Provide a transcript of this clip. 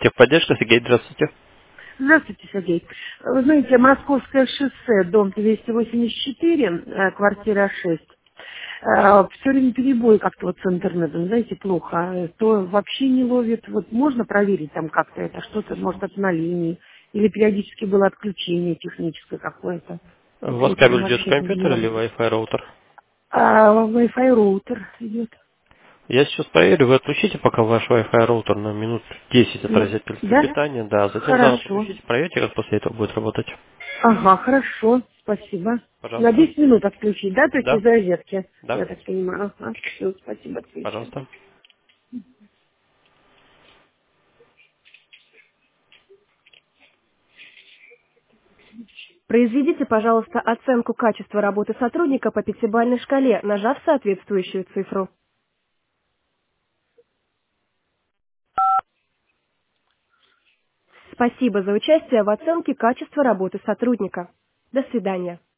Техподдержка, Сергей, здравствуйте. Здравствуйте, Сергей. Вы знаете, Московское шоссе, дом 284, квартира 6. Все время перебой как-то вот с интернетом, знаете, плохо. То вообще не ловит. Вот можно проверить там как-то это, что-то, может, это на линии. Или периодически было отключение техническое какое-то. У Вот я вас это кабель идет вообще не компьютер или понимаю. Wi-Fi роутер? Wi-Fi роутер идет. Я сейчас проверю, вы отключите пока ваш Wi-Fi роутер на минут 10 от розетки Да? питания, да, затем заново Хорошо. подключите, проверьте, как после этого будет работать. Ага, хорошо, спасибо. На Пожалуйста. 10 минут отключить, да, то есть Да, из розетки, да, я так понимаю. Ага, все, спасибо, отключу. пожалуйста. Произведите, пожалуйста, оценку качества работы сотрудника по пятибалльной шкале, нажав соответствующую цифру. Спасибо за участие в оценке качества работы сотрудника. До свидания.